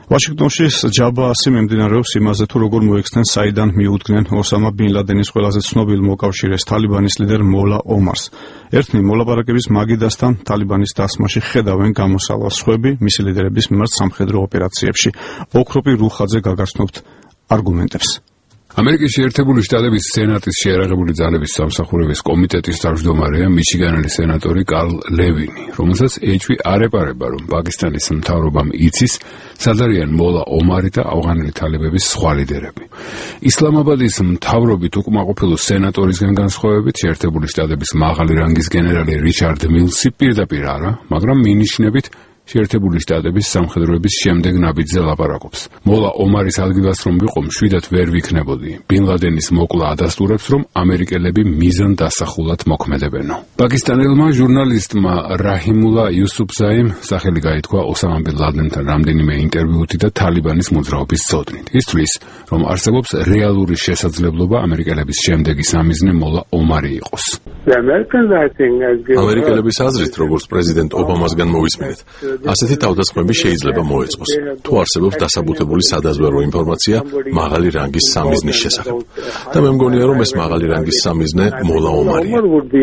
ვაშინგტონში ჯაბა ასე მიმდინარეობს იმაზე, თუ როგორ მოექცნენ საიდან მიუდგნენ ოსამა ბინ ლადენის ყველაზე ცნობილ მოკავშირეს თალიბანის ლიდერ მოლა ომარს. ერთნი მოლაპარაკების მაგიდასთან თალიბანის დასმაში ხედავენ გამოსავალს სხვები მისი ლიდერების მიმართ სამხედრო ოპერაციებში. ოქროპი რუხაძე გაგაცნობთ არგუმენტებს. ამერიკის შეერთებული შტატების სენატის შეიარაღებული ძალების სამსახურების კომიტეტის თავმჯდომარეა მიჩიგანელი სენატორი კარლ ლევინი, რომელსაც HP არ ეპარება, რომ პაკისტანის მთავრობამ იცის, სად არიან მოლა ომარი და ავღანელი თალებების სხვა ლიდერები. ისლამაბადის მთავრობით უკმაყოფილო სენატორისგან განსხვავებით, შეერთებული შტატების მაღალი რანგის გენერალი რიჩარდ მილსი პირდაპირ არა, მაგრამ მინიშნებით შეერთებული შტატების სამხედროების შემდეგ ნაბიჯზე ლაპარაკობს. მოლა ომარის ადგილას რომ ვიყო, მშვიდად ვერ ვიქნებოდი. ბინ ლადენის მოკლა ადასტურებს, რომ ამერიკელები მიზან დასახულად მოქმედებენო. პაკისტანელმა ჟურნალისტმა რაჰიმულა იუსუფზაიმ სახელი გაითქვა ოსამა ბინ ლადენთან რამდენიმე ინტერვიუთი და თალიბანის მოძრაობის წოდნით. ის თვლის, რომ არსებობს რეალური შესაძლებლობა ამერიკელების შემდეგი სამიზნე მოლა ომარი იყოს. ამერიკელების აზრით, როგორც პრეზიდენტ ობამასგან მოვისმინეთ, ასეთი თავდასხმები შეიძლება მოეწყოს, თუ არსებობს დასაბუთებული სადაზვერვო ინფორმაცია მაღალი რანგის სამიზნის შესახებ. და მე მგონია, რომ ეს მაღალი რანგის სამიზნე მოლა ომარია.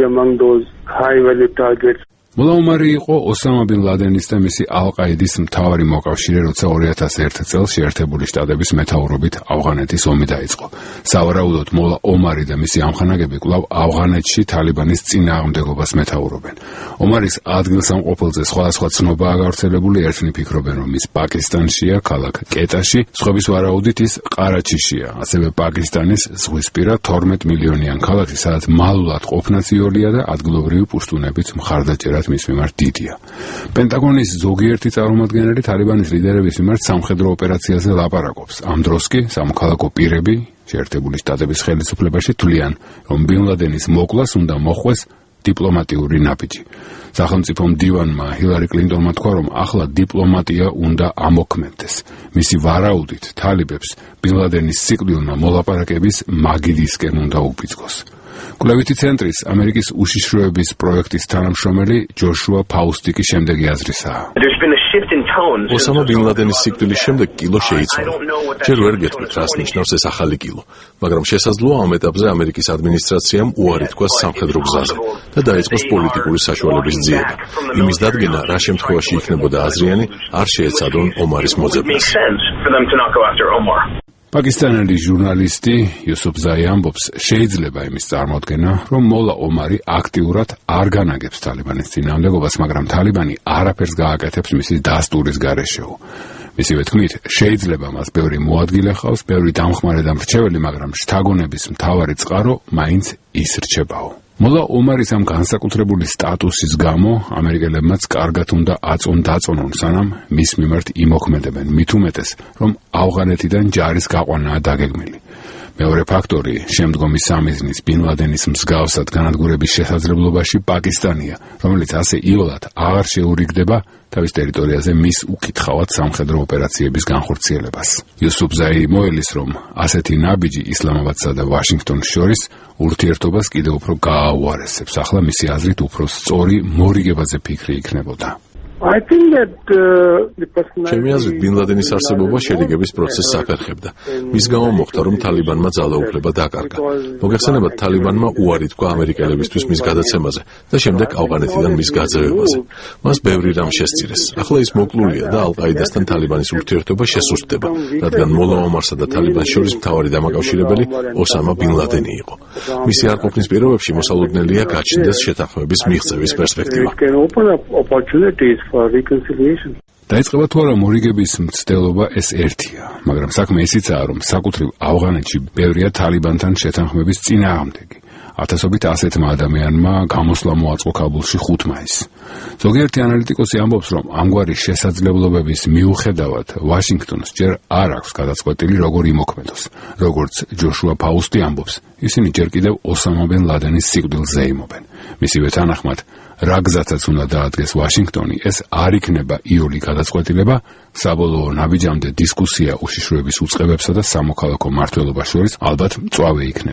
მოლა ომარი იყო ოსამა ბინ ლადენის და მისი ალ-ყაიდის მთავარი მოკავშირე, როცა 2001 წელს შეერთებული შტატების მეთაურობით ავღანეთის ომი დაიწყო. სავარაუდოდ მოლა ომარი და მისი ამხანაგები კვლავ ავღანეთში თალიბანის წინააღმდეგობას მეთაურობენ. ომარის ადგილსამყოფელზე სხვადასხვა ცნობაა გავრცელებული, ერთნი ფიქრობენ, რომ ის პაკისტანშია, ქალაქ კეტაში, სხვების ვარაუდით ის ყარაჩიშია, ასევე პაკისტანის ზღვისპირა 12 მილიონიან ქალაქი, სადაც მალულად ყოფნაც იოლია და ადგილობრივი პუშტუნებით მხარდაჭერა მის მიმართ დიდია. პენტაგონის ზოგიერთი წარმომადგენელი თალიბანის ლიდერების მიმართ სამხედრო ოპერაციაზე ლაპარაკობს. ამ დროს კი სამოქალაქო პირები შეერთებული შტატების ხელისუფლებაში თვლიან, რომ ბინ ლადენის მოკლას უნდა მოხვეს დიპლომატიური ნაბიჯი. სახელმწიფო მდივანმა ჰილარი კლინტონმა თქვა, რომ ახლა დიპლომატია უნდა ამოქმედდეს. მისი ვარაუდით თალიბებს ბინ ლადენის სიკვდილმა მოლაპარაკების მაგიდისკენ უნდა უბიძგოს. კვლევითი ცენტრის ამერიკის უშიშროების პროექტის თანამშრომელი ჯოშუა ფაუსტიკი შემდეგი აზრისაა. ოსამა ბინ ლადენის სიკვდილის შემდეგ კილო შეიცვალა. ჯერ ვერ გეტყვით, რას ნიშნავს ეს ახალი კილო, მაგრამ შესაძლოა ამ ეტაპზე ამერიკის ადმინისტრაციამ უარი თქვას სამხედრო გზაზე და დაიწყოს პოლიტიკური საშუალების ძიება. იმის დადგენა, რა შემთხვევაში იქნებოდა აზრიანი, არ შეეცადონ ომარის მოძებნას. პაკისტანელი ჟურნალისტი იუსუფზაი ამბობს, შეიძლება იმის წარმოდგენა, რომ მოლა ომარი აქტიურად არ განაგებს თალიბანის წინააღმდეგობას, მაგრამ თალიბანი არაფერს გააკეთებს მისი დასტურის გარეშეო. მისივე თქმით, შეიძლება მას ბევრი მოადგილე ჰყავს, ბევრი დამხმარე და მრჩეველი, მაგრამ შთაგონების მთავარი წყარო მაინც ის რჩებაო. მოლა ომარის ამ განსაკუთრებული სტატუსის გამო ამერიკელებმაც კარგად უნდა აწონ-დაწონონ, სანამ მის მიმართ იმოქმედებენ, მით უმეტეს, რომ ავღანეთიდან ჯარის გაყვანაა დაგეგმილი. მეორე ფაქტორი, შემდგომი სამიზნის ბინ ლადენის მსგავსად განადგურების შესაძლებლობაში პაკისტანია, რომელიც ასე იოლად აღარ შეურიგდება თავის ტერიტორიაზე მის უკითხავად სამხედრო ოპერაციების განხორციელებას. იუსუფზაი მოელის, რომ ასეთი ნაბიჯი ისლამაბადსა და ვაშინგტონს შორის ურთიერთობას კიდევ უფრო გააუარესებს. ახლა მისი აზრით უფრო სწორი მორიგებაზე ფიქრი იქნებოდა. ჩემი აზრით, ბინ ლადენის არსებობა შერიგების პროცესს აფერხებდა. მის გამო მოხდა, რომ თალიბანმა ძალაუფლება დაკარგა. მოგეხსენებათ, თალიბანმა უარი თქვა ამერიკელებისთვის მის გადაცემაზე და შემდეგ ავღანეთიდან მის გაძევებაზე. მას ბევრი რამ შესწირეს. ახლა ის მოკლულია და ალ-ყაიდასთან თალიბანის ურთიერთობა შესუსტდება, რადგან მოლა ომარსა და თალიბანს შორის მთავარი დამაკავშირებელი ოსამა ბინ ლადენი იყო. მისი არყოფნის პირობებში მოსალოდნელია გაჩნდეს შეთანხმების მიღწევის პერსპექტივა. დაიწყება თუ არა მორიგების მცდელობა, ეს ერთია, მაგრამ საქმე ისიცაა, რომ საკუთრივ ავღანეთში ბევრია თალიბანთან შეთანხმების წინააღმდეგი. ათასობით ასეთმა ადამიანმა გამოსვლა მოაწყო ქაბულში 5 მაისს. ზოგიერთი ანალიტიკოსი ამბობს, რომ ამგვარი შესაძლებლობების მიუხედავად ვაშინგტონს ჯერ არ აქვს გადაწყვეტილი როგორ იმოქმედოს. როგორც ჯოშუა ფაუსტი ამბობს, ისინი ჯერ კიდევ ოსამა ბინ ლადენის სიკვდილს ზეიმობენ. მისივე თანახმად, რა გზაცაც უნდა დაადგეს ვაშინგტონი, ეს არ იქნება იოლი გადაწყვეტილება, საბოლოო ნაბიჯამდე დისკუსია უშიშროების უწყებებსა და სამოქალაქო მმართველობას შორის ალბათ მწვავე იქნება.